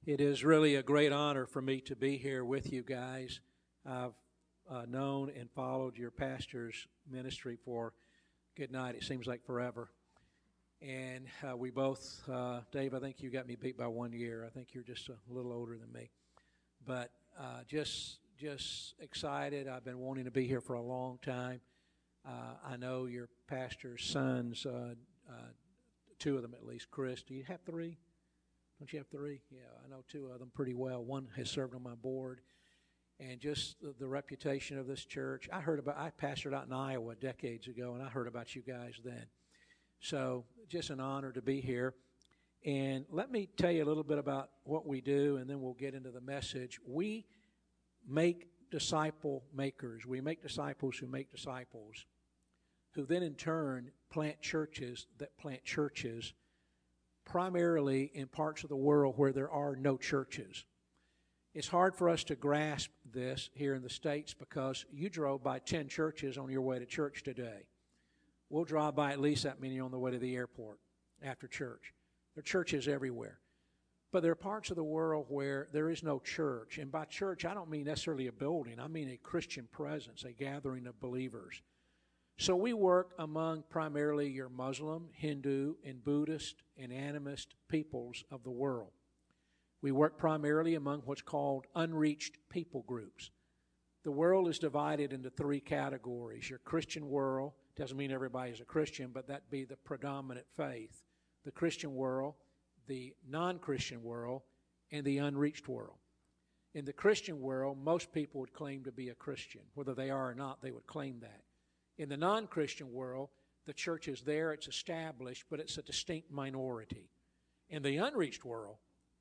It is really a great honor for me to be here with you guys. I've known and followed your pastor's ministry for, good night, it seems like forever. And we both, Dave, I think you got me beat by 1 year. I think you're just a little older than me. But just excited. I've been wanting to be here for a long time. I know your pastor's sons, two of them at least. Chris, do you have three? Don't you have three? Yeah, I know two of them pretty well. One has served on my board. And just the reputation of this church. I pastored out in Iowa decades ago, and I heard about you guys then. So just an honor to be here. And let me tell you a little bit about what we do, and then we'll get into the message. We make disciple makers. We make disciples who make disciples, who then in turn plant churches that plant churches, primarily in parts of the world where there are no churches. It's hard for us to grasp this here in the States because you drove by 10 churches on your way to church today. We'll drive by at least that many on the way to the airport after church. There are churches everywhere. But there are parts of the world where there is no church. And by church, I don't mean necessarily a building. I mean a Christian presence, a gathering of believers. So we work among primarily your Muslim, Hindu, and Buddhist and animist peoples of the world. We work primarily among what's called unreached people groups. The world is divided into three categories. Your Christian world, doesn't mean everybody's a Christian, but that'd be the predominant faith. The Christian world, the non-Christian world, and the unreached world. In the Christian world, most people would claim to be a Christian. Whether they are or not, they would claim that. In the non-Christian world, the church is there, it's established, but it's a distinct minority. In the unreached world,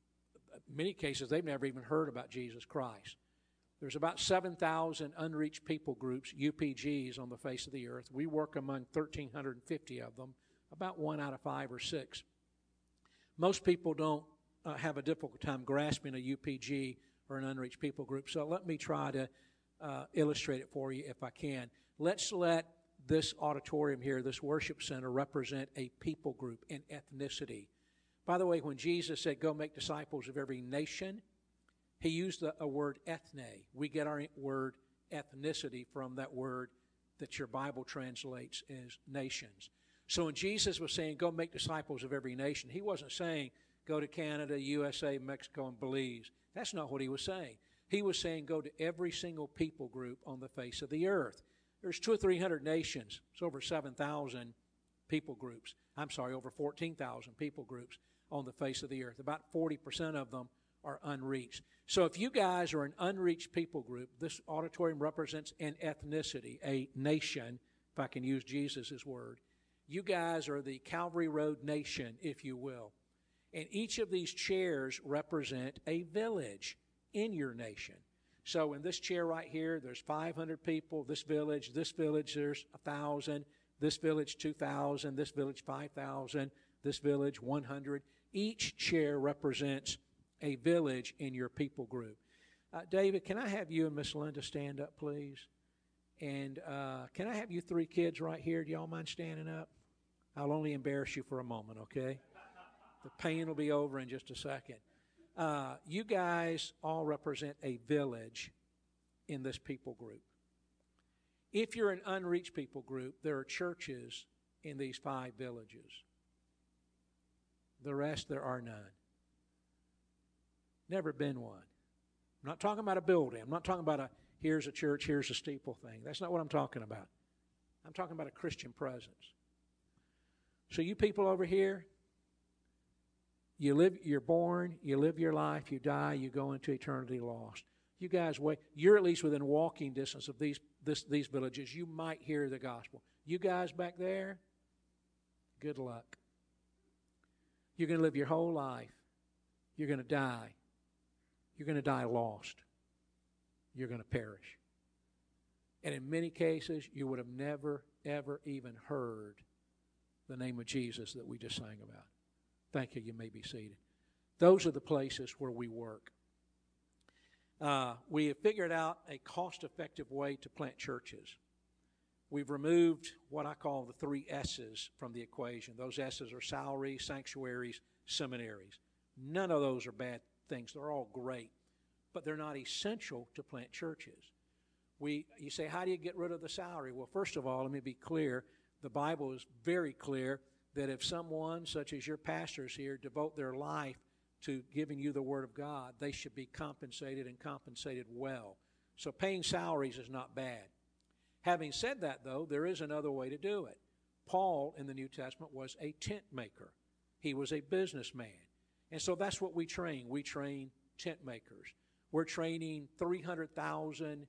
in many cases, they've never even heard about Jesus Christ. There's about 7,000 unreached people groups, UPGs, on the face of the earth. We work among 1,350 of them, about 1 out of 5 or 6. Most people don't have a difficult time grasping a UPG or an unreached people group, so let me try to illustrate it for you if I can. Let's let this auditorium here, this worship center, represent a people group, an ethnicity. By the way, when Jesus said, go make disciples of every nation, he used a word ethne. We get our word ethnicity from that word that your Bible translates as nations. So when Jesus was saying, go make disciples of every nation, he wasn't saying, go to Canada, USA, Mexico, and Belize. That's not what he was saying. He was saying, go to every single people group on the face of the earth. There's 200 or 300 nations. It's over 7,000 people groups. Over 14,000 people groups on the face of the earth. About 40% of them are unreached. So if you guys are an unreached people group, this auditorium represents an ethnicity, a nation, if I can use Jesus' word. You guys are the Calvary Road nation, if you will. And each of these chairs represent a village in your nation. So in this chair right here, there's 500 people. This village, there's 1,000. This village, 2,000. This village, 5,000. This village, 100. Each chair represents a village in your people group. David, can I have you and Miss Linda stand up, please? And can I have you 3 kids right here? Do y'all mind standing up? I'll only embarrass you for a moment, okay? The pain will be over in just a second. You guys all represent a village in this people group. If you're an unreached people group, there are churches in these 5 villages. The rest, there are none. Never been one. I'm not talking about a building. I'm not talking about here's a church, here's a steeple thing. That's not what I'm talking about. I'm talking about a Christian presence. So you people over here, you're born, you live your life, you die, you go into eternity lost. You guys wait. You're at least within walking distance of these villages. You might hear the gospel. You guys back there, good luck. You're going to live your whole life. You're going to die. You're going to die lost. You're going to perish. And in many cases, you would have never, ever even heard the name of Jesus that we just sang about. Thank you. You may be seated. Those are the places where we work. We have figured out a cost-effective way to plant churches. We've removed what I call the 3 S's from the equation. Those S's are salaries, sanctuaries, seminaries. None of those are bad things. They're all great, but they're not essential to plant churches. You say, how do you get rid of the salary? Well, first of all, let me be clear. The Bible is very clear that if someone, such as your pastors here, devote their life to giving you the Word of God, they should be compensated and compensated well. So paying salaries is not bad. Having said that, though, there is another way to do it. Paul in the New Testament was a tent maker. He was a businessman. And so that's what we train. We train tent makers. We're training 300,000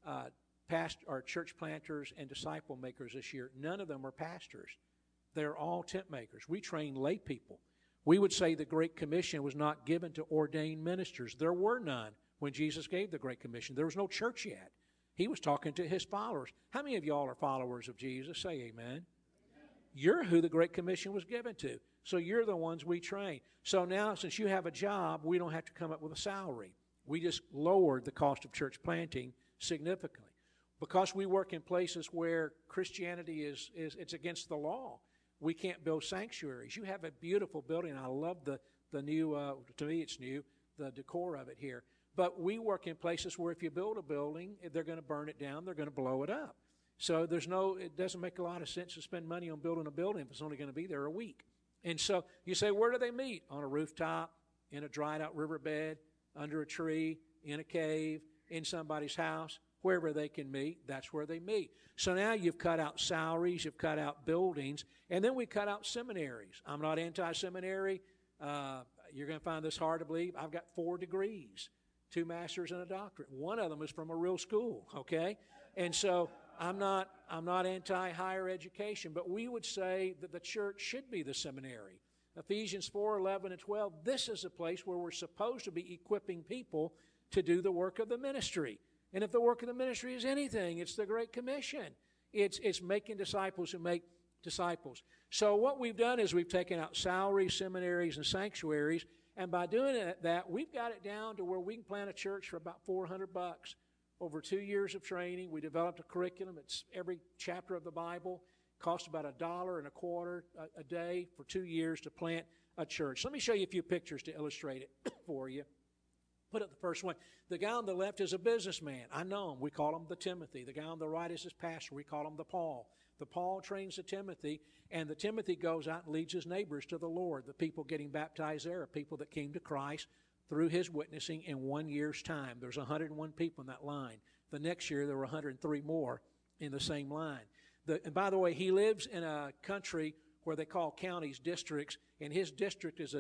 church planters and disciple makers this year. None of them are pastors. They're all tent makers. We train lay people. We would say the Great Commission was not given to ordained ministers. There were none when Jesus gave the Great Commission. There was no church yet. He was talking to his followers. How many of y'all are followers of Jesus? Say amen. You're who the Great Commission was given to. So you're the ones we train. So now, since you have a job, we don't have to come up with a salary. We just lowered the cost of church planting significantly. Because we work in places where Christianity it's against the law. We can't build sanctuaries. You have a beautiful building. I love the new, to me it's new, the decor of it here. But we work in places where if you build a building, they're going to burn it down, they're going to blow it up. So it doesn't make a lot of sense to spend money on building a building if it's only going to be there a week. And so you say, where do they meet? On a rooftop, in a dried out riverbed, under a tree, in a cave, in somebody's house. Wherever they can meet, that's where they meet. So now you've cut out salaries, you've cut out buildings, and then we cut out seminaries. I'm not anti-seminary. You're going to find this hard to believe. I've got 4 degrees, 2 masters and a doctorate. One of them is from a real school, okay? And so I'm not anti-higher education, but we would say that the church should be the seminary. Ephesians 4:11 and 12, this is a place where we're supposed to be equipping people to do the work of the ministry. And if the work of the ministry is anything, it's the Great Commission. It's making disciples who make disciples. So what we've done is we've taken out salaries, seminaries, and sanctuaries, and by doing that, we've got it down to where we can plant a church for about $400. Over 2 years of training, we developed a curriculum. It's every chapter of the Bible. It costs about $1.25 a day for 2 years to plant a church. Let me show you a few pictures to illustrate it for you. Put up the first one. The guy on the left is a businessman. I know him. We call him the Timothy. The guy on the right is his pastor. We call him the Paul. The Paul trains the Timothy, and the Timothy goes out and leads his neighbors to the Lord. The people getting baptized there are people that came to Christ through his witnessing in 1 year's time. There's 101 people in that line. The next year, there were 103 more in the same line. And by the way, he lives in a country where they call counties districts, and his district is a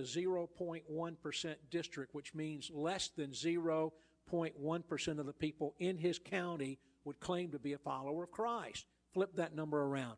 0.1% district, which means less than 0.1% of the people in his county would claim to be a follower of Christ. Flip that number around.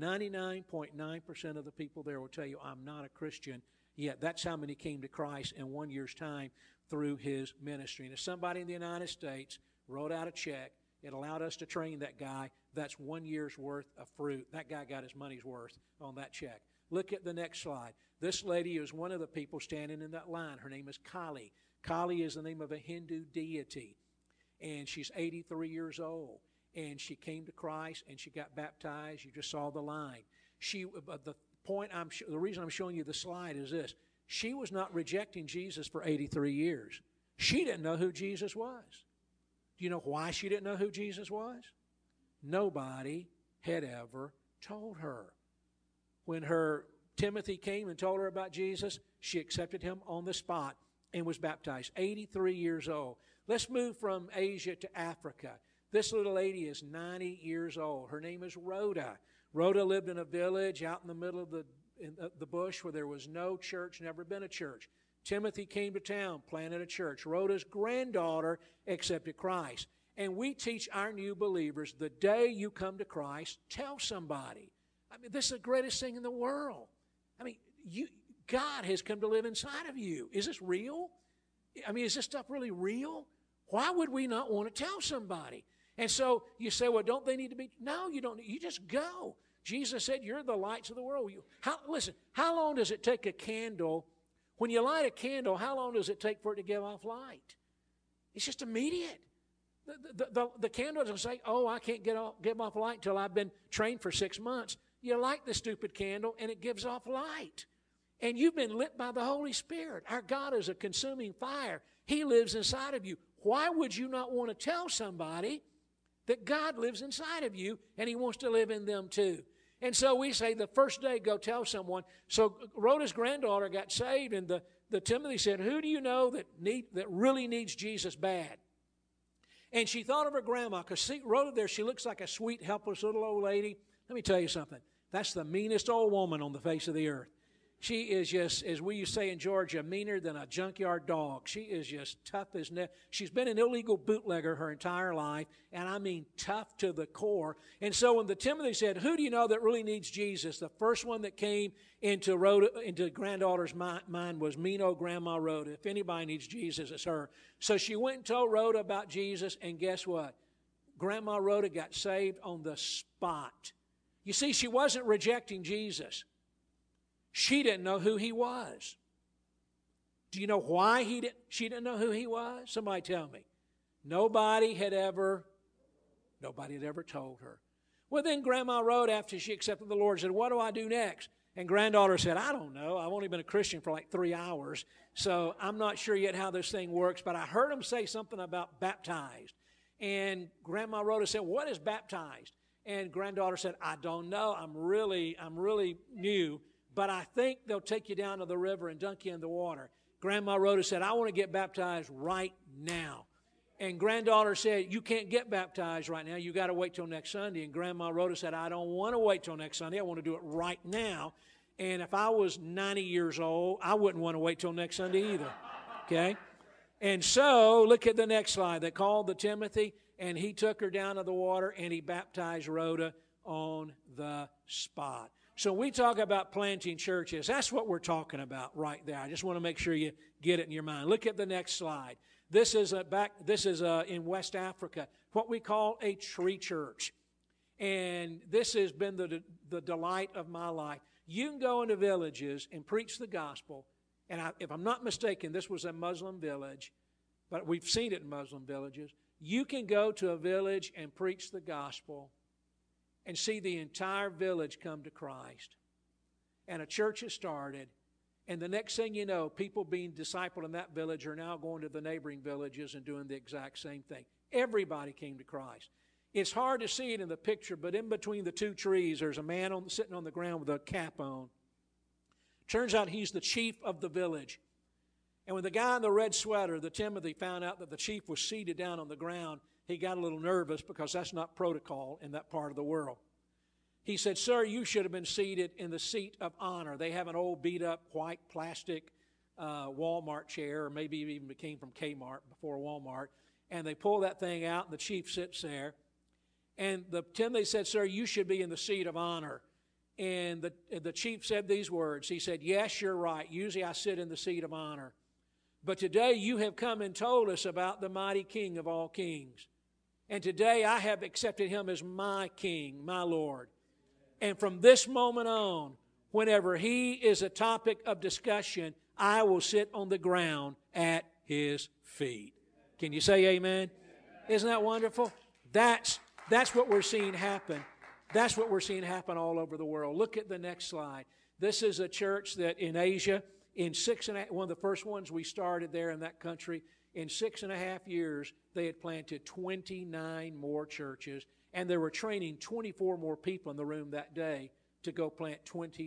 99.9% of the people there will tell you, I'm not a Christian, yet that's how many came to Christ in 1 year's time through his ministry. And if somebody in the United States wrote out a check, it allowed us to train that guy. That's 1 year's worth of fruit. That guy got his money's worth on that check. Look at the next slide. This lady is one of the people standing in that line. Her name is Kali. Kali is the name of a Hindu deity. And she's 83 years old. And she came to Christ and she got baptized. You just saw the line. The reason I'm showing you the slide is this. She was not rejecting Jesus for 83 years. She didn't know who Jesus was. Do you know why she didn't know who Jesus was? Nobody had ever told her. When her Timothy came and told her about Jesus, she accepted him on the spot and was baptized. 83 years old. Let's move from Asia to Africa. This little lady is 90 years old. Her name is Rhoda. Rhoda lived in a village out in the middle of the bush where there was no church, never been a church. Timothy came to town, planted a church. Rhoda's granddaughter accepted Christ. And we teach our new believers, the day you come to Christ, tell somebody. I mean, this is the greatest thing in the world. I mean, God has come to live inside of you. Is this real? I mean, is this stuff really real? Why would we not want to tell somebody? And so you say, well, don't they need to be? No, you don't. You just go. Jesus said, you're the lights of the world. Listen, how long does it take a candle? When you light a candle, how long does it take for it to give off light? It's just immediate. The candle doesn't say, oh, I can't give off light until I've been trained for 6 months. You light the stupid candle, and it gives off light. And you've been lit by the Holy Spirit. Our God is a consuming fire. He lives inside of you. Why would you not want to tell somebody that God lives inside of you and He wants to live in them too? And so we say the first day, go tell someone. So Rhoda's granddaughter got saved, and the Timothy said, who do you know that really needs Jesus bad? And she thought of her grandma, because see, Rhoda there, she looks like a sweet, helpless little old lady. Let me tell you something. That's the meanest old woman on the face of the earth. She is just, as we used to say in Georgia, meaner than a junkyard dog. She is just tough as nails. She's been an illegal bootlegger her entire life, and I mean tough to the core. And so when the Timothy said, who do you know that really needs Jesus? The first one that came into granddaughter's mind was mean old Grandma Rhoda. If anybody needs Jesus, it's her. So she went and told Rhoda about Jesus, and guess what? Grandma Rhoda got saved on the spot. You see, she wasn't rejecting Jesus. She didn't know who He was. Do you know why she didn't know who He was? Somebody tell me. Nobody had ever told her. Well, then Grandma Rhoda, after she accepted the Lord, said, what do I do next? And granddaughter said, I don't know. I've only been a Christian for like 3 hours, so I'm not sure yet how this thing works, but I heard them say something about baptized. And Grandma Rhoda said, what is baptized? And granddaughter said, I don't know. I'm really new. But I think they'll take you down to the river and dunk you in the water. Grandma Rhoda said, I want to get baptized right now. And granddaughter said, you can't get baptized right now. You got to wait till next Sunday. And Grandma Rhoda said, I don't want to wait till next Sunday. I want to do it right now. And if I was 90 years old, I wouldn't want to wait till next Sunday either. Okay? And so, look at the next slide. They called the Timothy, and he took her down to the water, and he baptized Rhoda on the spot. So we talk about planting churches. That's what we're talking about right there. I just want to make sure you get it in your mind. Look at the next slide. This is in West Africa, what we call a tree church. And this has been the delight of my life. You can go into villages and preach the gospel. And if I'm not mistaken, this was a Muslim village, but we've seen it in Muslim villages. You can go to a village and preach the gospel and see the entire village come to Christ. And a church has started, and the next thing you know, people being discipled in that village are now going to the neighboring villages and doing the exact same thing. Everybody came to Christ. It's hard to see it in the picture, but in between the two trees, there's a man sitting on the ground with a cap on. Turns out he's the chief of the village. And when the guy in the red sweater, the Timothy, found out that the chief was seated down on the ground, he got a little nervous because that's not protocol in that part of the world. He said, sir, you should have been seated in the seat of honor. They have an old beat-up white plastic Walmart chair, or maybe it even came from Kmart before Walmart, and they pull that thing out, and the chief sits there. And the Timothy said, sir, you should be in the seat of honor. And the chief said these words. He said, yes, you're right. Usually I sit in the seat of honor. But today you have come and told us about the mighty King of all kings. And today I have accepted Him as my King, my Lord. And from this moment on, whenever He is a topic of discussion, I will sit on the ground at His feet. Can you say amen? Isn't that wonderful? That's what we're seeing happen. That's what we're seeing happen all over the world. Look at the next slide. This is a church that in Asia, one of the first ones we started there in that country, in 6.5 years, they had planted 29 more churches, and they were training 24 more people in the room that day to go plant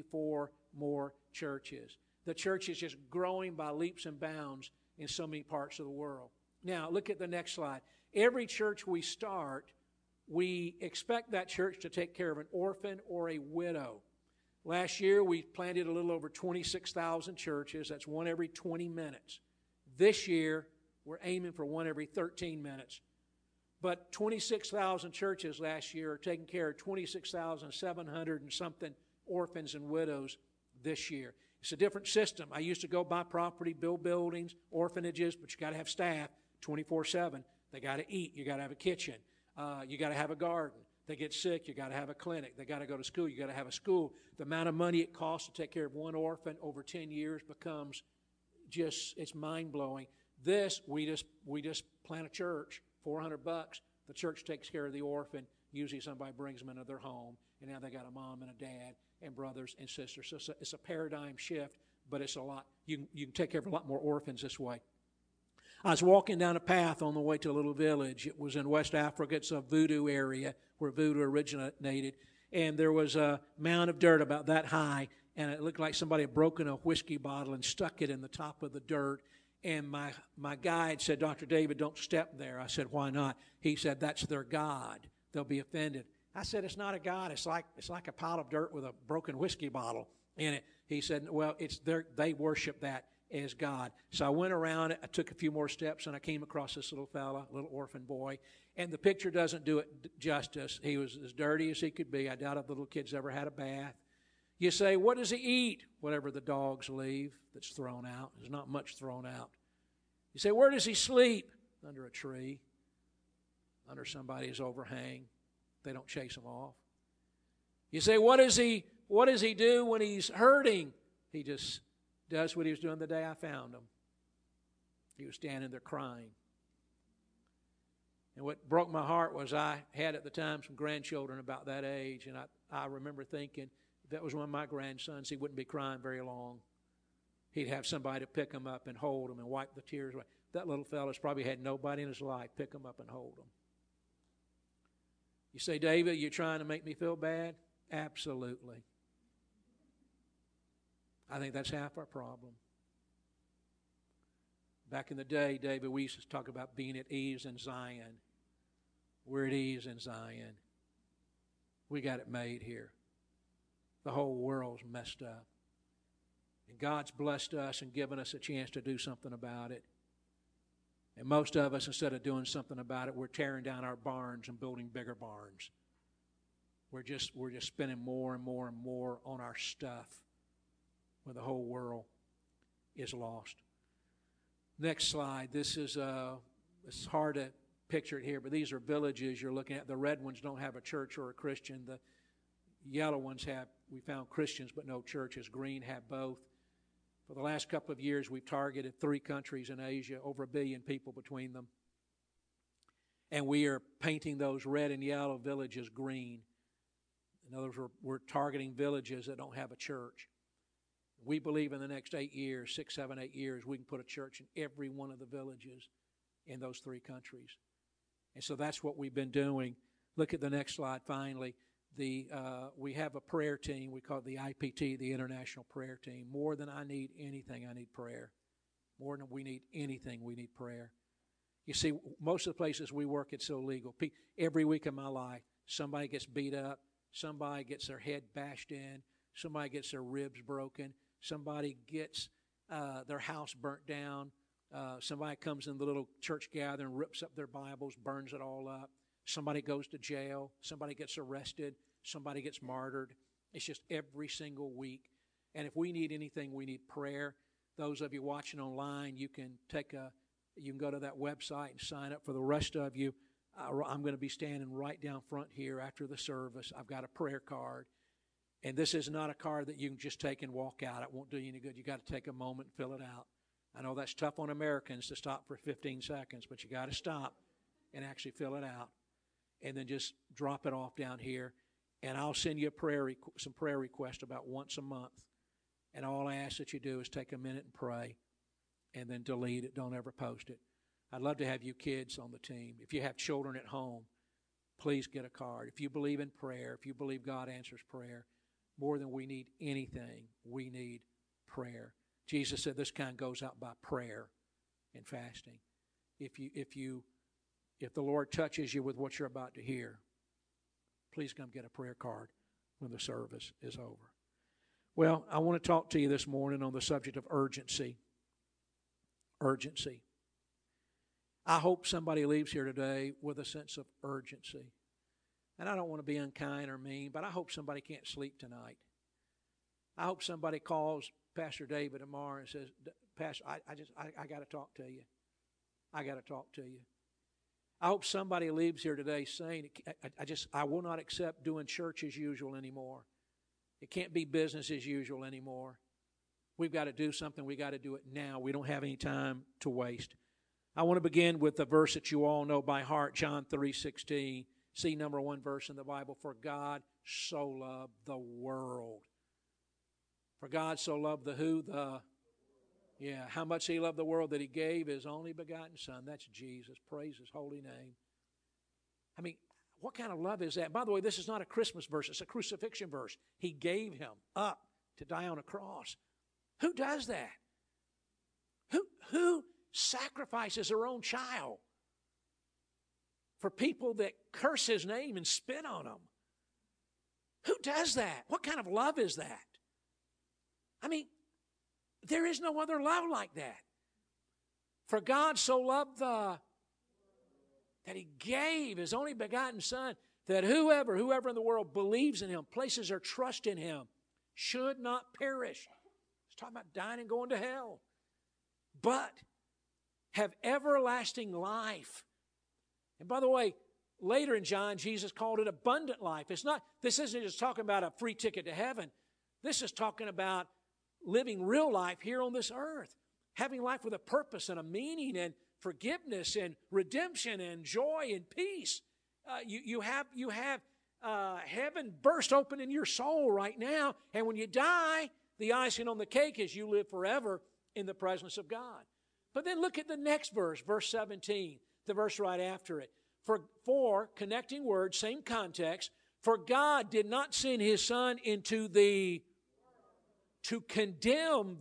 24 more churches. The church is just growing by leaps and bounds in so many parts of the world. Now, look at the next slide. Every church we start, we expect that church to take care of an orphan or a widow. Last year, we planted a little over 26,000 churches. That's one every 20 minutes. This year, we're aiming for one every 13 minutes. But 26,000 churches last year are taking care of 26,700 and something orphans and widows this year. It's a different system. I used to go buy property, build buildings, orphanages, but you got to have staff 24/7. They got to eat. You got to have a kitchen. You got to have a garden. They get sick, you got to have a clinic. They got to go to school, you got to have a school. The amount of money it costs to take care of one orphan over 10 years becomes it's mind-blowing. This, we just plant a church, $400. The church takes care of the orphan. Usually somebody brings them into their home, and now they got a mom and a dad and brothers and sisters. So it's a paradigm shift, but it's a lot. You can take care of a lot more orphans this way. I was walking down a path on the way to a little village. It was in West Africa. It's a voodoo area where voodoo originated. And there was a mound of dirt about that high, and it looked like somebody had broken a whiskey bottle and stuck it in the top of the dirt. And my guide said, Dr. David, don't step there. I said, why not? He said, that's their God. They'll be offended. I said, it's not a God. It's like a pile of dirt with a broken whiskey bottle in it. He said, well, they worship that as God. So I went around it. I took a few more steps, and I came across this little fella, little orphan boy. And the picture doesn't do it justice. He was as dirty as he could be. I doubt if the little kid's ever had a bath. You say, what does he eat? Whatever the dogs leave that's thrown out. There's not much thrown out. You say, where does he sleep? Under a tree, under somebody's overhang. They don't chase him off. You say, what does he do when he's hurting? He just does what he was doing the day I found him. He was standing there crying. And what broke my heart was I had at the time some grandchildren about that age, and I remember thinking, if that was one of my grandsons, he wouldn't be crying very long. He'd have somebody to pick him up and hold him and wipe the tears away. That little fella's probably had nobody in his life pick him up and hold him. You say, David, you're trying to make me feel bad? Absolutely. I think that's half our problem. Back in the day, David, we used to talk about being at ease in Zion. We're at ease in Zion. We got it made here. The whole world's messed up. And God's blessed us and given us a chance to do something about it. And most of us, instead of doing something about it, we're tearing down our barns and building bigger barns. We're just spending more and more and more on our stuff when the whole world is lost. Next slide. This is it's hard to picture it here, but these are villages you're looking at. The red ones don't have a church or a Christian. The yellow ones we found Christians but no churches. Green have both. For the last couple of years, we've targeted 3 countries in Asia, over 1 billion people between them. And we are painting those red and yellow villages green. In other words, we're targeting villages that don't have a church. We believe in the next 8 years, 6, 7, 8 years, we can put a church in every one of the villages in those 3 countries. And so that's what we've been doing. Look at the next slide finally. We have a prayer team. We call it the IPT, the International Prayer Team. More than I need anything, I need prayer. More than we need anything, we need prayer. You see, most of the places we work, it's illegal. Every week of my life, somebody gets beat up. Somebody gets their head bashed in. Somebody gets their ribs broken. Somebody gets their house burnt down. Somebody comes in the little church gathering, rips up their Bibles, burns it all up. Somebody goes to jail. Somebody gets arrested. Somebody gets martyred. It's just every single week. And if we need anything, we need prayer. Those of you watching online, you can go to that website and sign up. For the rest of you, I'm going to be standing right down front here after the service. I've got a prayer card. And this is not a card that you can just take and walk out. It won't do you any good. You got to take a moment and fill it out. I know that's tough on Americans to stop for 15 seconds, but you got to stop and actually fill it out. And then just drop it off down here. And I'll send you some prayer requests about once a month. And all I ask that you do is take a minute and pray and then delete it. Don't ever post it. I'd love to have you kids on the team. If you have children at home, please get a card. If you believe in prayer, if you believe God answers prayer, more than we need anything, we need prayer. Jesus said this kind goes out by prayer and fasting. If the Lord touches you with what you're about to hear, please come get a prayer card when the service is over. Well, I want to talk to you this morning on the subject of urgency. Urgency. I hope somebody leaves here today with a sense of urgency. And I don't want to be unkind or mean, but I hope somebody can't sleep tonight. I hope somebody calls Pastor David tomorrow and says, Pastor, I got to talk to you. I got to talk to you. I hope somebody leaves here today saying, I will not accept doing church as usual anymore. It can't be business as usual anymore. We've got to do something. We've got to do it now. We don't have any time to waste. I want to begin with the verse that you all know by heart, John 3:16. See number 1 verse in the Bible. For God so loved the world. For God so loved the who? How much He loved the world that He gave His only begotten Son. That's Jesus. Praise His holy name. I mean, what kind of love is that? By the way, this is not a Christmas verse. It's a crucifixion verse. He gave Him up to die on a cross. Who does that? Who sacrifices their own child for people that curse His name and spit on Him? Who does that? What kind of love is that? I mean, there is no other love like that. For God so loved that He gave His only begotten Son, that whoever in the world believes in Him, places their trust in Him, should not perish. It's talking about dying and going to hell, but have everlasting life. And by the way, later in John, Jesus called it abundant life. This isn't just talking about a free ticket to heaven. This is talking about living real life here on this earth, having life with a purpose and a meaning and forgiveness and redemption and joy and peace. You have heaven burst open in your soul right now, and when you die, the icing on the cake is you live forever in the presence of God. But then look at the next verse, verse 17, the verse right after it. For connecting words, same context, for God did not send His Son into to condemn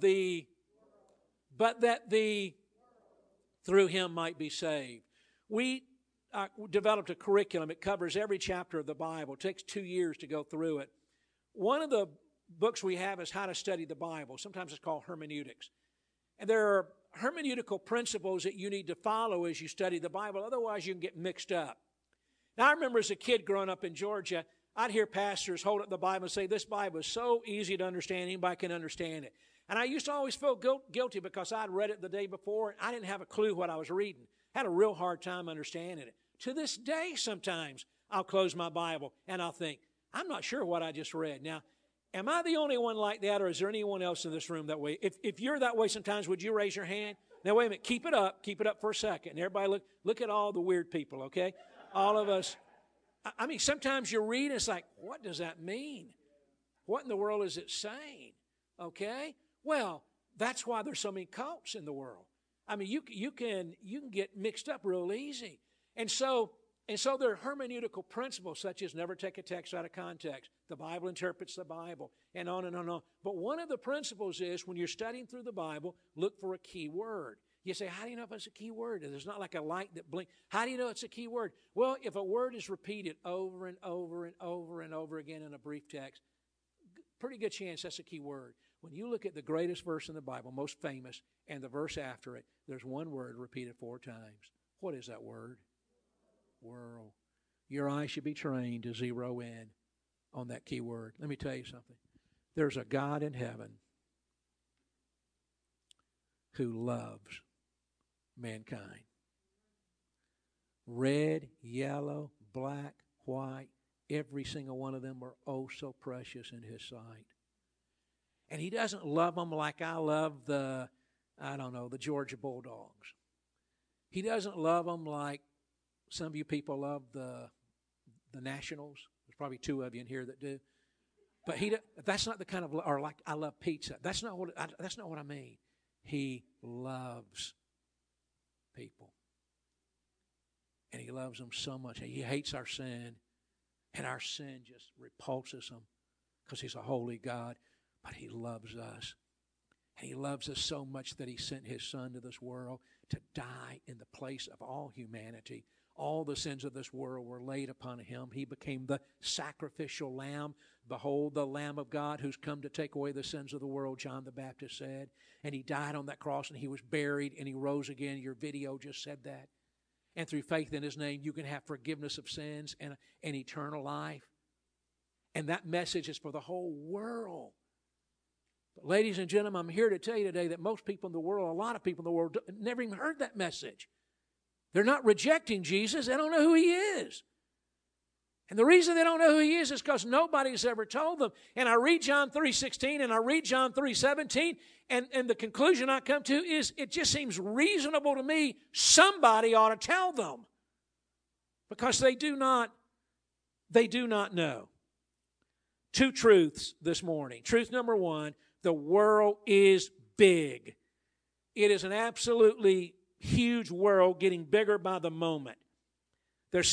but that through Him might be saved. We developed a curriculum. It covers every chapter of the Bible. It takes 2 years to go through it. One of the books we have is How to Study the Bible. Sometimes it's called hermeneutics. And there are hermeneutical principles that you need to follow as you study the Bible. Otherwise, you can get mixed up. Now, I remember as a kid growing up in Georgia, I'd hear pastors hold up the Bible and say, this Bible is so easy to understand, anybody can understand it. And I used to always feel guilty because I'd read it the day before, and I didn't have a clue what I was reading. I had a real hard time understanding it. To this day, sometimes I'll close my Bible and I'll think, I'm not sure what I just read. Now, am I the only one like that, or is there anyone else in this room that way? If you're that way sometimes, would you raise your hand? Now, wait a minute. Keep it up. Keep it up for a second. And everybody look at all the weird people, okay? All of us. I mean, sometimes you read, it's like, what does that mean? What in the world is it saying? Okay? Well, that's why there's so many cults in the world. I mean, you can get mixed up real easy. And so there are hermeneutical principles such as never take a text out of context. The Bible interprets the Bible, and on and on and on. But one of the principles is when you're studying through the Bible, look for a key word. You say, how do you know if it's a key word? There's not like a light that blinks. How do you know it's a key word? Well, if a word is repeated over and over and over and over again in a brief text, pretty good chance that's a key word. When you look at the greatest verse in the Bible, most famous, and the verse after it, there's one word repeated 4 times. What is that word? World. Your eye should be trained to zero in on that key word. Let me tell you something. There's a God in heaven who loves mankind. Red, yellow, black, white, every single one of them are oh so precious in His sight. And He doesn't love them like I love the Georgia Bulldogs. He doesn't love them like some of you people love the Nationals. There's probably 2 of you in here that do. But that's not the kind of, or like I love pizza. That's not what I mean. He loves people. And He loves them so much. He hates our sin. And our sin just repulses Him because He's a holy God. But He loves us. And He loves us so much that He sent His Son to this world to die in the place of all humanity. All the sins of this world were laid upon Him. He became the sacrificial lamb. Behold, the Lamb of God who's come to take away the sins of the world, John the Baptist said. And He died on that cross, and He was buried, and He rose again. Your video just said that. And through faith in His name, you can have forgiveness of sins and eternal life. And that message is for the whole world. But ladies and gentlemen, I'm here to tell you today that most people in the world, a lot of people in the world, never even heard that message. They're not rejecting Jesus. They don't know who He is. And the reason they don't know who He is because nobody's ever told them. And I read John 3:16 and I read John 3:17, and the conclusion I come to is it just seems reasonable to me somebody ought to tell them. Because they do not know. 2 truths this morning. Truth number 1, The world is big. It is an absolutely huge world, getting bigger by the moment. There's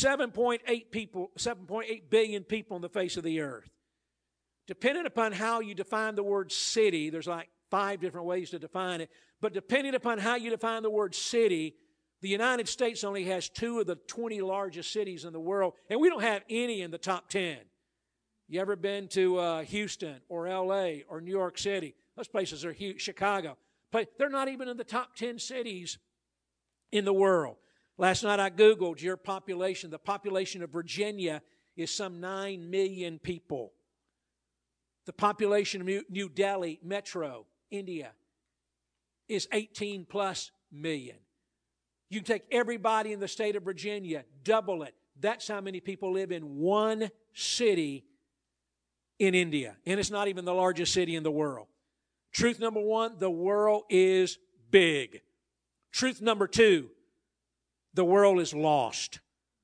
7.8 billion people on the face of the earth. Depending upon how you define the word city, there's like 5 different ways to define it, but depending upon how you define the word city, the United States only has 2 of the 20 largest cities in the world, and we don't have any in the top 10. You ever been to Houston or L.A. or New York City? Those places are huge. Chicago. But they're not even in the top 10 cities in the world. Last night I Googled your population. The population of Virginia is some 9 million people. The population of New Delhi, Metro, India, is 18 plus million. You can take everybody in the state of Virginia, double it. That's how many people live in one city in India. And it's not even the largest city in the world. Truth number 1, the world is big. Truth number 2, the world is lost.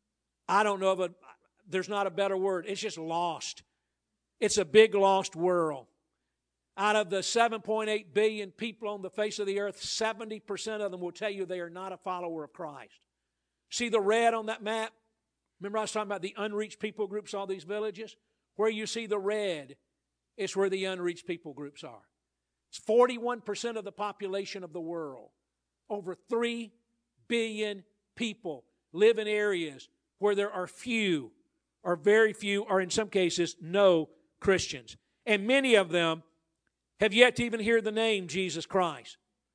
I don't know there's not a better word. It's just lost. It's a big lost world. Out of the 7.8 billion people on the face of the earth, 70% of them will tell you they are not a follower of Christ. See the red on that map? Remember I was talking about the unreached people groups, all these villages? Where you see the red is where the unreached people groups are. It's 41% of the population of the world. Over 3 billion people live in areas where there are few, or very few, or in some cases, no Christians. And many of them have yet to even hear the name Jesus Christ.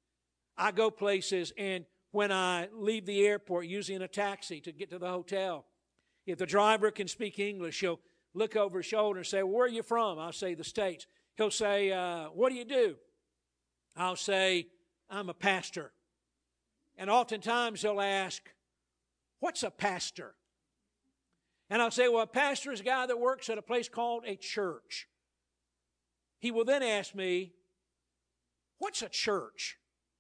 I go places, and when I leave the airport, usually in a taxi to get to the hotel, if the driver can speak English, he'll look over his shoulder and say, "Where are you from?" I'll say, "The States." He'll say, "What do you do?" I'll say, "I'm a pastor." And oftentimes he'll ask, "What's a pastor?" And I'll say, "Well, a pastor is a guy that works at a place called a church." He will then ask me, "What's a church?"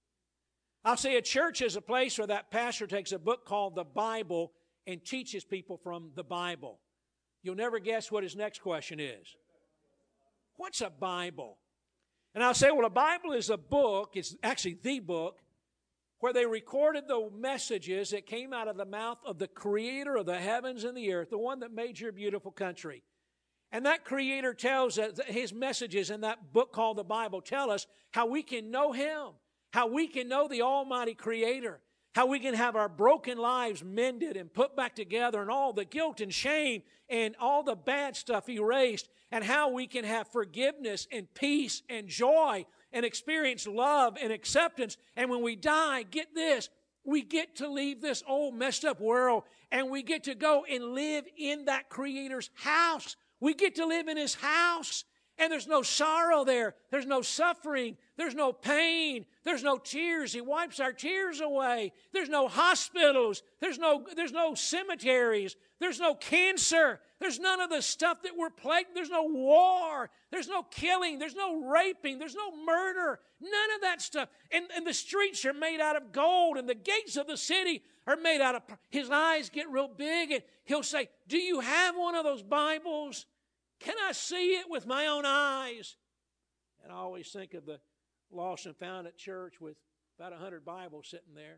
I'll say a church is a place where that pastor takes a book called the Bible and teaches people from the Bible. You'll never guess what his next question is. What's a Bible? And I'll say, well, a Bible is a book, it's actually the book, where they recorded the messages that came out of the mouth of the Creator of the heavens and the earth, the one that made your beautiful country. And that Creator tells us, His messages in that book called the Bible tell us how we can know Him, how we can know the Almighty Creator, how we can have our broken lives mended and put back together, and all the guilt and shame and all the bad stuff erased, and how we can have forgiveness and peace and joy and experience love and acceptance. And when we die, get this, we get to leave this old messed up world, and we get to go and live in that Creator's house. We get to live in His house, and there's no sorrow there. There's no suffering. There's no pain. There's no tears. He wipes our tears away. There's no hospitals. There's no cemeteries. There's no cancer. There's none of the stuff that we're plagued. There's no war. There's no killing. There's no raping. There's no murder. None of that stuff. And the streets are made out of gold, and the gates of the city are made out of... His eyes get real big, and he'll say, "Do you have one of those Bibles? Can I see it with my own eyes?" And I always think of the Lost and Found at church with about 100 Bibles sitting there.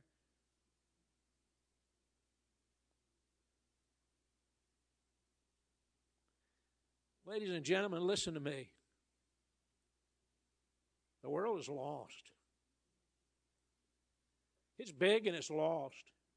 Ladies and gentlemen, listen to me. The world is lost. It's big and it's lost.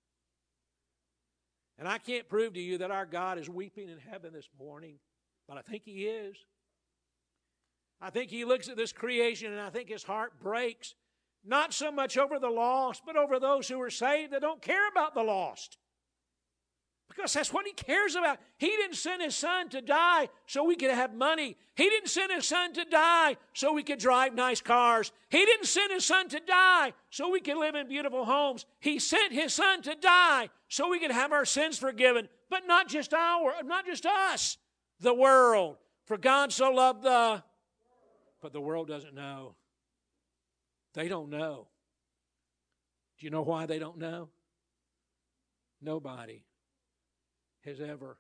And I can't prove to you that our God is weeping in heaven this morning, but I think He is. I think He looks at this creation, and I think His heart breaks, not so much over the lost, but over those who are saved that don't care about the lost. Because that's what He cares about. He didn't send His Son to die so we could have money. He didn't send His Son to die so we could drive nice cars. He didn't send His Son to die so we could live in beautiful homes. He sent His Son to die so we could have our sins forgiven. But not just us, the world. For God so loved but the world doesn't know. They don't know. Do you know why they don't know? Nobody has ever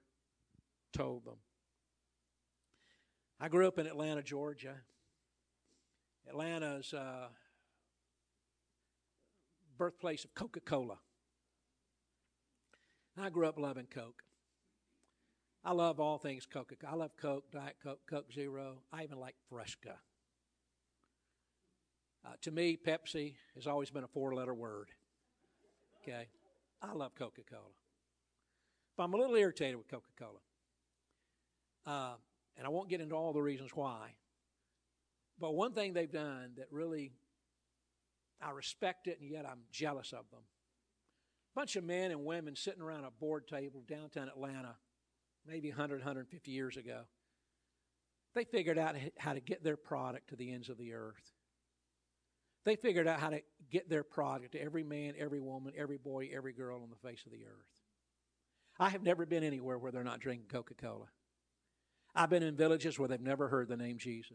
told them. I grew up in Atlanta, Georgia. Atlanta's birthplace of Coca-Cola. I grew up loving Coke. I love all things Coca-Cola. I love Coke, Diet Coke, Coke Zero. I even like Fresca. To me, Pepsi has always been a four-letter word. Okay? I love Coca-Cola. But I'm a little irritated with Coca-Cola. And I won't get into all the reasons why. But one thing they've done that really, I respect it, and yet I'm jealous of them. A bunch of men and women sitting around a board table downtown Atlanta, maybe 100, 150 years ago. They figured out how to get their product to the ends of the earth. They figured out how to get their product to every man, every woman, every boy, every girl on the face of the earth. I have never been anywhere where they're not drinking Coca-Cola. I've been in villages where they've never heard the name Jesus.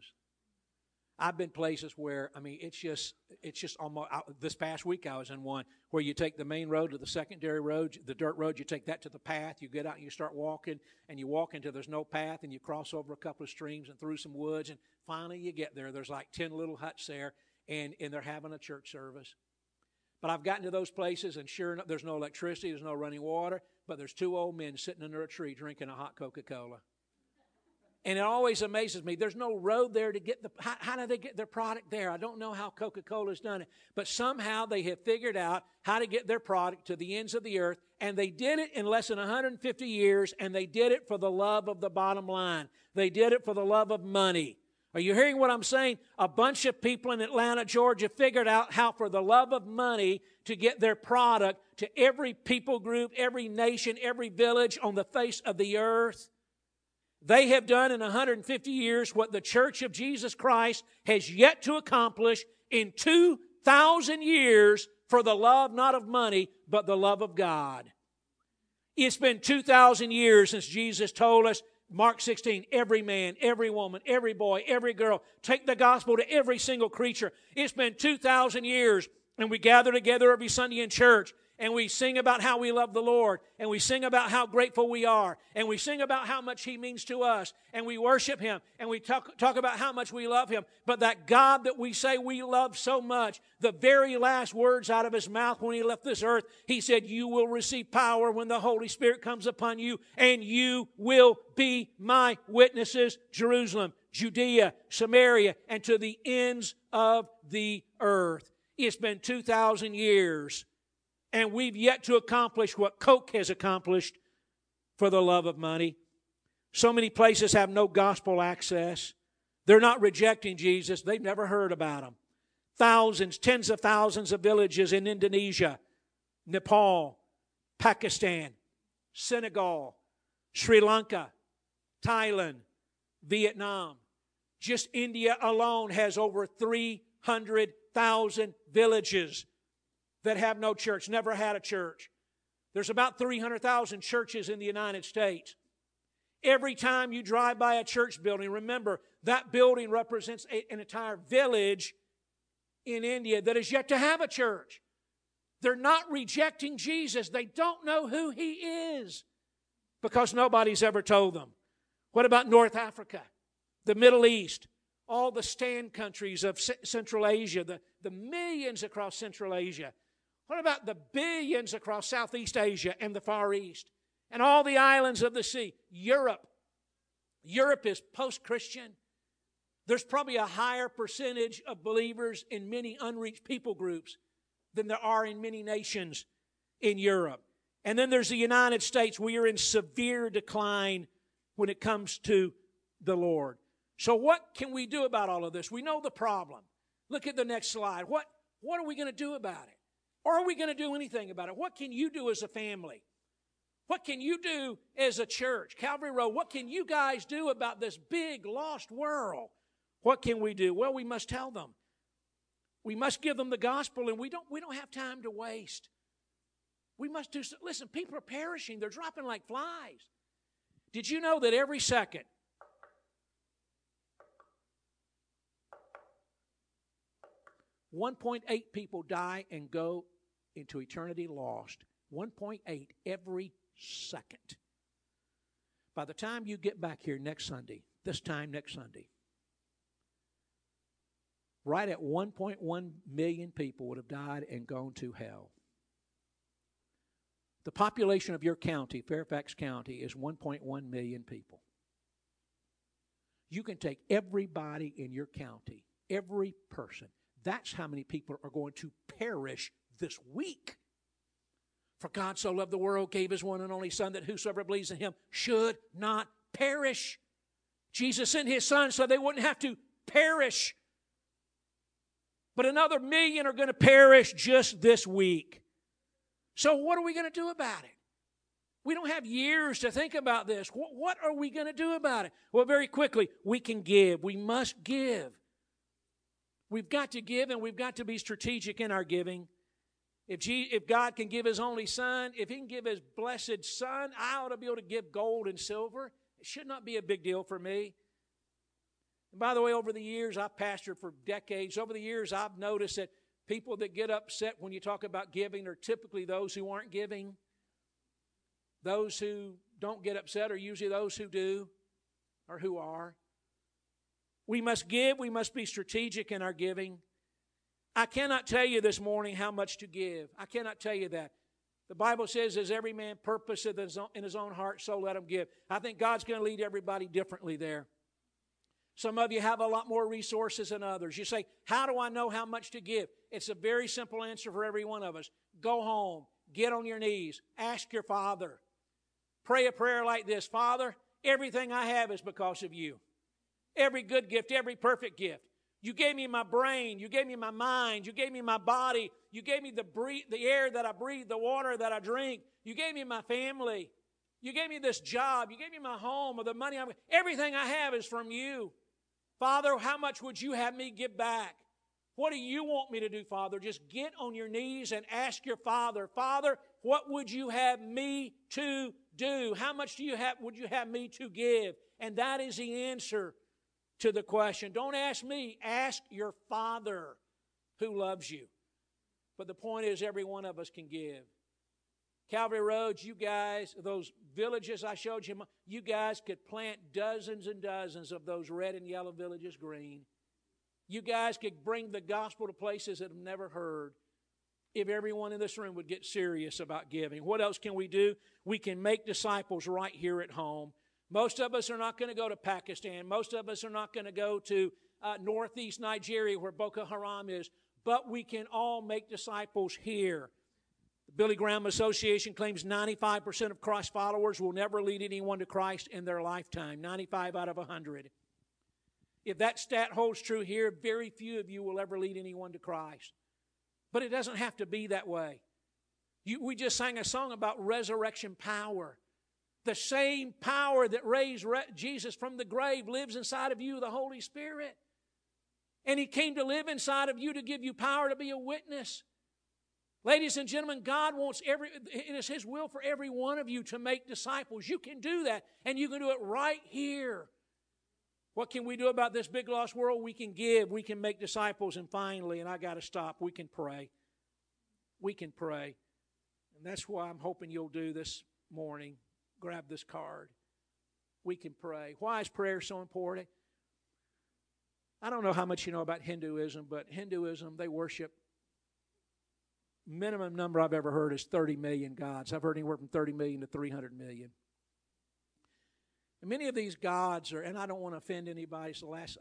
I've been places where, it's just almost, this past week I was in one where you take the main road to the secondary road, the dirt road, you take that to the path, you get out and you start walking, and you walk until there's no path, and you cross over a couple of streams and through some woods, and finally you get there. There's like 10 little huts there, and they're having a church service. But I've gotten to those places, and sure enough, there's no electricity, there's no running water, but there's two old men sitting under a tree drinking a hot Coca-Cola. And it always amazes me. There's no road there to get how do they get their product there? I don't know how Coca-Cola's done it. But somehow they have figured out how to get their product to the ends of the earth. And they did it in less than 150 years. And they did it for the love of the bottom line. They did it for the love of money. Are you hearing what I'm saying? A bunch of people in Atlanta, Georgia figured out how for the love of money to get their product to every people group, every nation, every village on the face of the earth. They have done in 150 years what the Church of Jesus Christ has yet to accomplish in 2,000 years for the love not of money, but the love of God. It's been 2,000 years since Jesus told us, Mark 16, every man, every woman, every boy, every girl, take the gospel to every single creature. It's been 2,000 years, and we gather together every Sunday in church, and we sing about how we love the Lord, and we sing about how grateful we are, and we sing about how much He means to us, and we worship Him, and we talk about how much we love Him. But that God that we say we love so much, the very last words out of His mouth when He left this earth, He said, you will receive power when the Holy Spirit comes upon you, and you will be my witnesses, Jerusalem, Judea, Samaria, and to the ends of the earth. It's been 2,000 years. And we've yet to accomplish what Coke has accomplished for the love of money. So many places have no gospel access. They're not rejecting Jesus. They've never heard about Him. Thousands, tens of thousands of villages in Indonesia, Nepal, Pakistan, Senegal, Sri Lanka, Thailand, Vietnam. Just India alone has over 300,000 villages that have no church, never had a church. There's about 300,000 churches in the United States. Every time you drive by a church building, remember, that building represents an entire village in India that is yet to have a church. They're not rejecting Jesus. They don't know who He is because nobody's ever told them. What about North Africa, the Middle East, all the stand countries of Central Asia, the millions across Central Asia? What about the billions across Southeast Asia and the Far East and all the islands of the sea? Europe. Europe is post-Christian. There's probably a higher percentage of believers in many unreached people groups than there are in many nations in Europe. And then there's the United States. We are in severe decline when it comes to the Lord. So what can we do about all of this? We know the problem. Look at the next slide. What are we going to do about it? Or are we going to do anything about it? What can you do as a family? What can you do as a church? Calvary Road, what can you guys do about this big lost world? What can we do? Well, we must tell them. We must give them the gospel, and we don't have time to waste. We must do so. Listen, people are perishing. They're dropping like flies. Did you know that every second 1.8 people die and go into eternity lost? 1.8 every second. By the time you get back here next Sunday, this time next Sunday, right at 1.1 million people would have died and gone to hell. The population of your county, Fairfax County, is 1.1 million people. You can take everybody in your county, every person. That's how many people are going to perish this week. For God so loved the world, gave His one and only Son, that whosoever believes in Him should not perish. Jesus sent His Son so they wouldn't have to perish. But another million are going to perish just this week. So what are we going to do about it? We don't have years to think about this. What are we going to do about it? Well, very quickly, we can give. We must give. We've got to give, and we've got to be strategic in our giving. If God can give His only Son, if He can give His blessed Son, I ought to be able to give gold and silver. It should not be a big deal for me. And by the way, over the years, I've pastored for decades. Over the years, I've noticed that people that get upset when you talk about giving are typically those who aren't giving. Those who don't get upset are usually those who do or who are. We must give. We must be strategic in our giving. I cannot tell you this morning how much to give. I cannot tell you that. The Bible says, as every man purposeth in his own heart, so let him give. I think God's going to lead everybody differently there. Some of you have a lot more resources than others. You say, how do I know how much to give? It's a very simple answer for every one of us. Go home. Get on your knees. Ask your Father. Pray a prayer like this. Father, everything I have is because of you. Every good gift, every perfect gift. You gave me my brain. You gave me my mind. You gave me my body. You gave me the air that I breathe, the water that I drink. You gave me my family. You gave me this job. You gave me my home or the money. Everything I have is from you. Father, how much would you have me give back? What do you want me to do, Father? Just get on your knees and ask your Father, Father, what would you have me to do? How much would you have me to give? And that is the answer to the question. Don't ask me, ask your Father who loves you. But the point is, every one of us can give. Calvary Road, you guys, those villages I showed you, you guys could plant dozens and dozens of those red and yellow villages green. You guys could bring the gospel to places that have never heard if everyone in this room would get serious about giving. What else can we do? We can make disciples right here at home. Most of us are not going to go to Pakistan. Most of us are not going to go to northeast Nigeria where Boko Haram is. But we can all make disciples here. The Billy Graham Association claims 95% of Christ followers will never lead anyone to Christ in their lifetime. 95 out of 100. If that stat holds true here, very few of you will ever lead anyone to Christ. But it doesn't have to be that way. We just sang a song about resurrection power. The same power that raised Jesus from the grave lives inside of you, the Holy Spirit. And He came to live inside of you to give you power to be a witness. Ladies and gentlemen, God wants it is His will for every one of you to make disciples. You can do that, and you can do it right here. What can we do about this big lost world? We can give, we can make disciples, and finally, and I got to stop, we can pray. We can pray. And that's why I'm hoping you'll do this morning. Grab this card. We can pray. Why is prayer so important? I don't know how much you know about Hinduism, but Hinduism, they worship, minimum number I've ever heard is 30 million gods. I've heard anywhere from 30 million to 300 million. And many of these gods are, and I don't want to offend anybody, so let's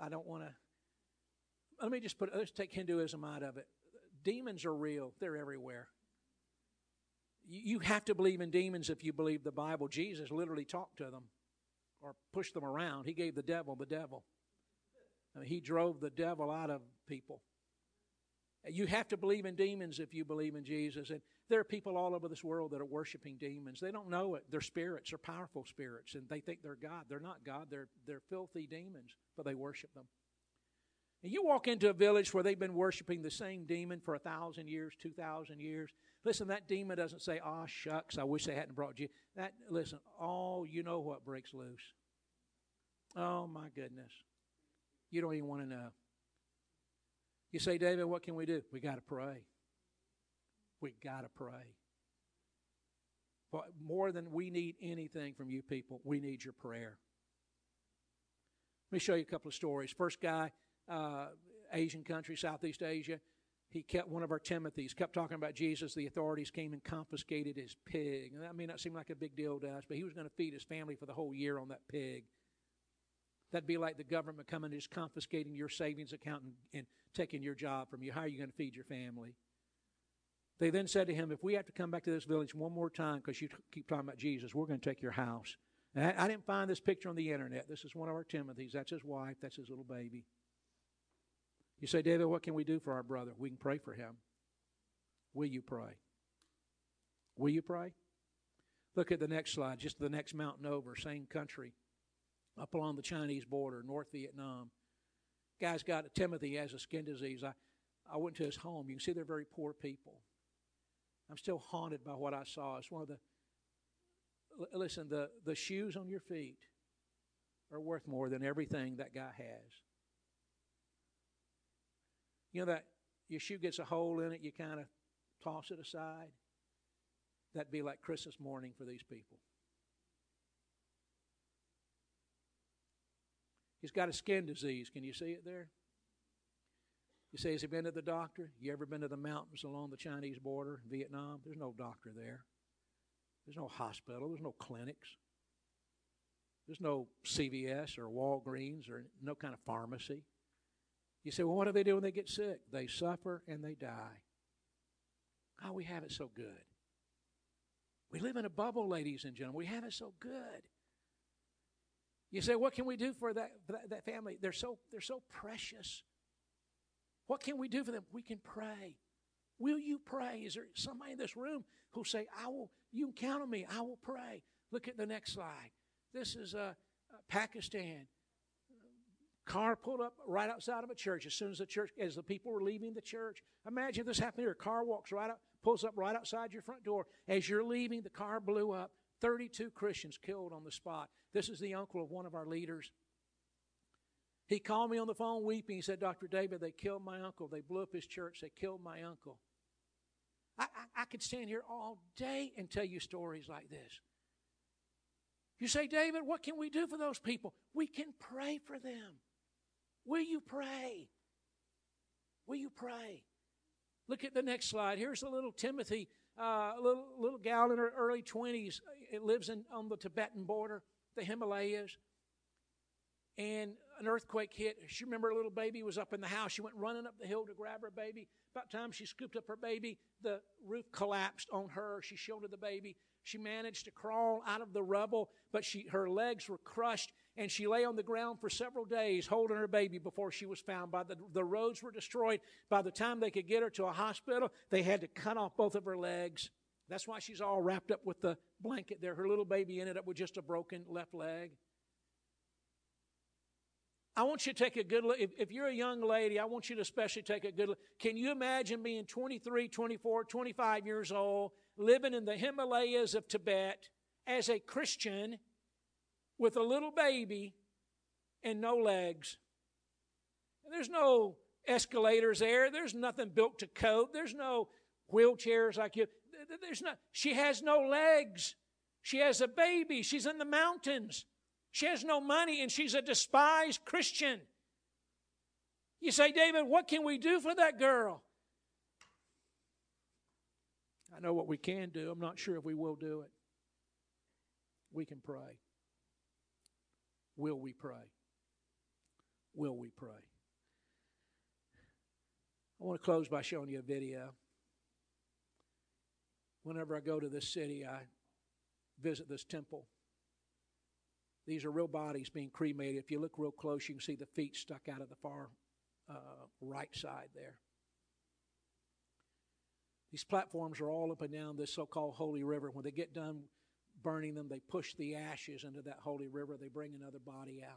take Hinduism out of it. Demons are real. They're everywhere. You have to believe in demons if you believe the Bible. Jesus literally talked to them or pushed them around. He gave the devil the devil. I mean, He drove the devil out of people. You have to believe in demons if you believe in Jesus. And there are people all over this world that are worshiping demons. They don't know it. They're spirits. They're powerful spirits. And they think they're God. They're not God. They're filthy demons, but they worship them. And you walk into a village where they've been worshiping the same demon for 1,000 years, 2,000 years. Listen, that demon doesn't say, "Oh, shucks, I wish they hadn't brought you." Listen, you know what breaks loose. Oh, my goodness. You don't even want to know. You say, "David, what can we do?" We got to pray. We got to pray. But more than we need anything from you people, we need your prayer. Let me show you a couple of stories. First guy, Asian country, Southeast Asia. He kept one of our Timothys, kept talking about Jesus. The authorities came and confiscated his pig. And that may not seem like a big deal to us, but he was going to feed his family for the whole year on that pig. That'd be like the government coming and just confiscating your savings account and taking your job from you. How are you going to feed your family? They then said to him, if we have to come back to this village one more time because you keep talking about Jesus, we're going to take your house. And I didn't find this picture on the internet. This is one of our Timothys. That's his wife. That's his little baby. You say, David, what can we do for our brother? We can pray for him. Will you pray? Will you pray? Look at the next slide, just the next mountain over, same country, up along the Chinese border, North Vietnam. Guy's got, Timothy has a skin disease. I went to his home. You can see they're very poor people. I'm still haunted by what I saw. It's one of the, listen, the shoes on your feet are worth more than everything that guy has. You know that your shoe gets a hole in it, you kind of toss it aside? That'd be like Christmas morning for these people. He's got a skin disease. Can you see it there? You say, has he been to the doctor? You ever been to the mountains along the Chinese border in Vietnam? There's no doctor there. There's no hospital. There's no clinics. There's no CVS or Walgreens or no kind of pharmacy. You say, well, what do they do when they get sick? They suffer and they die. Oh, we have it so good. We live in a bubble, ladies and gentlemen. We have it so good. You say, what can we do for that family? They're so precious. What can we do for them? We can pray. Will you pray? Is there somebody in this room who'll say, you can count on me, I will pray. Look at the next slide. This is Pakistan. Car pulled up right outside of a church as the people were leaving the church. Imagine this happened here. A car walks right up, pulls up right outside your front door. As you're leaving, the car blew up. 32 Christians killed on the spot. This is the uncle of one of our leaders. He called me on the phone weeping. He said, Dr. David, they killed my uncle. They blew up his church. They killed my uncle. I could stand here all day and tell you stories like this. You say, David, what can we do for those people? We can pray for them. Will you pray? Will you pray? Look at the next slide. Here's a little Timothy, little gal in her early 20s. It lives on the Tibetan border, the Himalayas. And an earthquake hit. She remember her little baby was up in the house. She went running up the hill to grab her baby. About time she scooped up her baby, the roof collapsed on her. She shielded the baby. She managed to crawl out of the rubble, but her legs were crushed, and she lay on the ground for several days holding her baby before she was found. The roads were destroyed. By the time they could get her to a hospital, they had to cut off both of her legs. That's why she's all wrapped up with the blanket there. Her little baby ended up with just a broken left leg. I want you to take a good look. If you're a young lady, I want you to especially take a good look. Can you imagine being 23, 24, 25 years old, living in the Himalayas of Tibet as a Christian with a little baby and no legs? There's no escalators there. There's nothing built to cope. There's no wheelchairs like you. She has no legs. She has a baby. She's in the mountains. She has no money, and she's a despised Christian. You say, David, what can we do for that girl? I know what we can do. I'm not sure if we will do it. We can pray. Will we pray? Will we pray? I want to close by showing you a video. Whenever I go to this city, I visit this temple. These are real bodies being cremated. If you look real close, you can see the feet stuck out of the far right side there. These platforms are all up and down this so-called holy river. When they get done burning them, they push the ashes into that holy river. They bring another body out.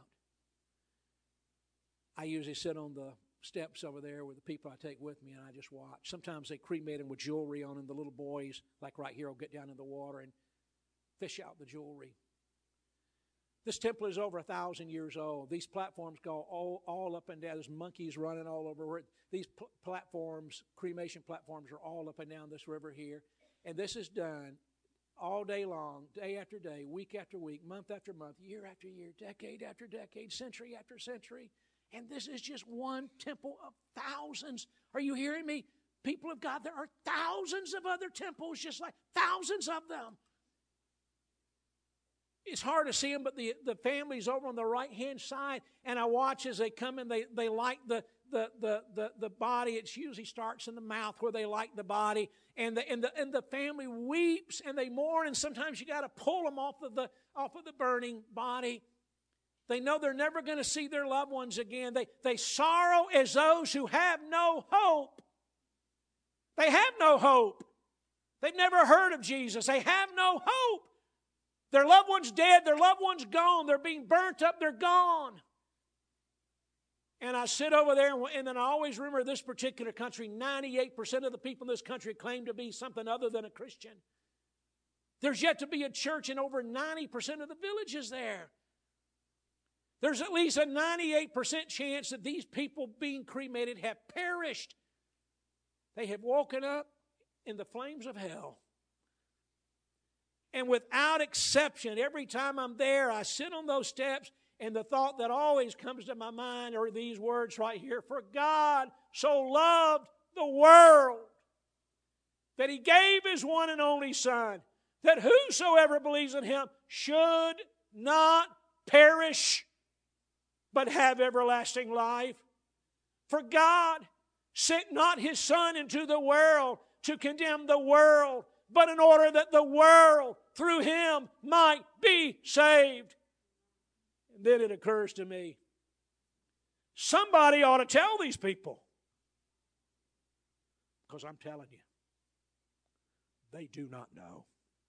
I usually sit on the steps over there with the people I take with me, and I just watch. Sometimes they cremate them with jewelry on them. The little boys, like right here, will get down in the water and fish out the jewelry. This temple is over 1,000 years old. These platforms go all up and down. There's monkeys running all over. These platforms, cremation platforms, are all up and down this river here. And this is done all day long, day after day, week after week, month after month, year after year, decade after decade, century after century. And this is just one temple of thousands. Are you hearing me? People of God, there are thousands of other temples, just like thousands of them. It's hard to see them, but the family's over on the right-hand side, and I watch as they come in, they light the body. It usually starts in the mouth where they light the body, and the family weeps and they mourn, and sometimes you got to pull them off of the burning body. They know they're never going to see their loved ones again. They sorrow as those who have no hope. They have no hope. They've never heard of Jesus. They have no hope. Their loved one's dead. Their loved one's gone. They're being burnt up. They're gone. And I sit over there, and then I always remember this particular country, 98% of the people in this country claim to be something other than a Christian. There's yet to be a church in over 90% of the villages there. There's at least a 98% chance that these people being cremated have perished. They have woken up in the flames of hell. And without exception, every time I'm there, I sit on those steps, and the thought that always comes to my mind are these words right here. For God so loved the world that He gave His one and only Son, that whosoever believes in Him should not perish, but have everlasting life. For God sent not His Son into the world to condemn the world, but in order that the world through Him might be saved. And then it occurs to me, somebody ought to tell these people. Because I'm telling you, they do not know.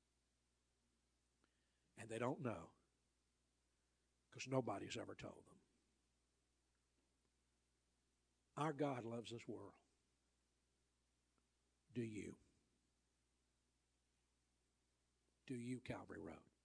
And they don't know because nobody's ever told them. Our God loves this world. Do you? Do you, Calvary Road?